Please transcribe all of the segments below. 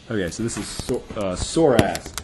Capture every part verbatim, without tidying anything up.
Okay, so this is so, uh, Sorask.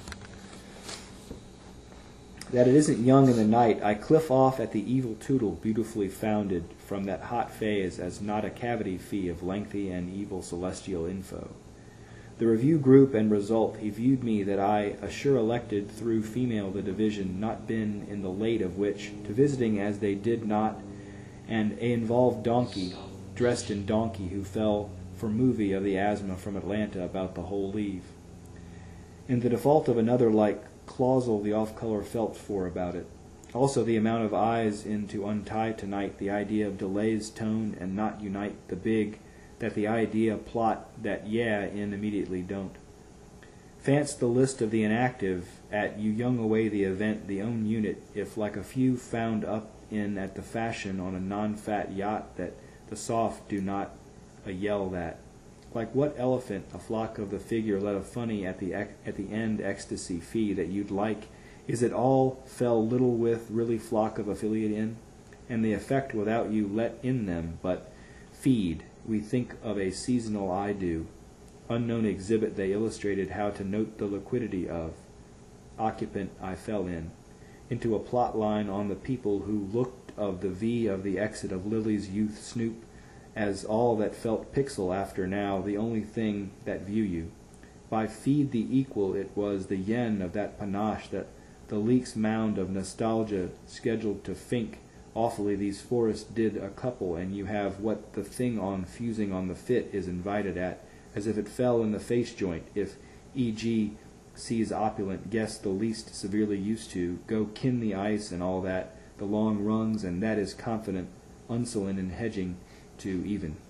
That it isn't young in the night, I cliff off at the evil tootle, beautifully founded from that hot phase as not a cavity fee of lengthy and evil celestial info. The review group and result, he viewed me that I, assure elected through female the division, not been in the late of which, to visiting as they did not, and a involved donkey, dressed in donkey, who fell for movie of the asthma from Atlanta about the whole leave. In the default of another like clausal the off-color felt for about it. Also the amount of eyes in to untie tonight, the idea of delays tone and not unite the big, that the idea plot that yeah in immediately don't. Fancy the list of the inactive at you young away the event the own unit, if like a few found up in at the fashion on a non-fat yacht that the soft do not a yell that. Like what elephant a flock of the figure let a funny at the ec- at the end ecstasy fee that you'd like, is it all fell little with really flock of affiliate in, and the effect without you let in them, but feed, we think of a seasonal I do, unknown exhibit they illustrated how to note the liquidity of, occupant I fell in, into a plot line on the people who looked of the V of the exit of Lily's youth snoop, as all that felt pixel after now, the only thing that view you. By feed the equal it was the yen of that panache that the leaks mound of nostalgia scheduled to fink awfully these forests did a couple, and you have what the thing on fusing on the fit is invited at, as if it fell in the face joint, if E G sees opulent, guess the least severely used to, go kin the ice and all that, the long rungs, and that is confident, unsullen in hedging, to even.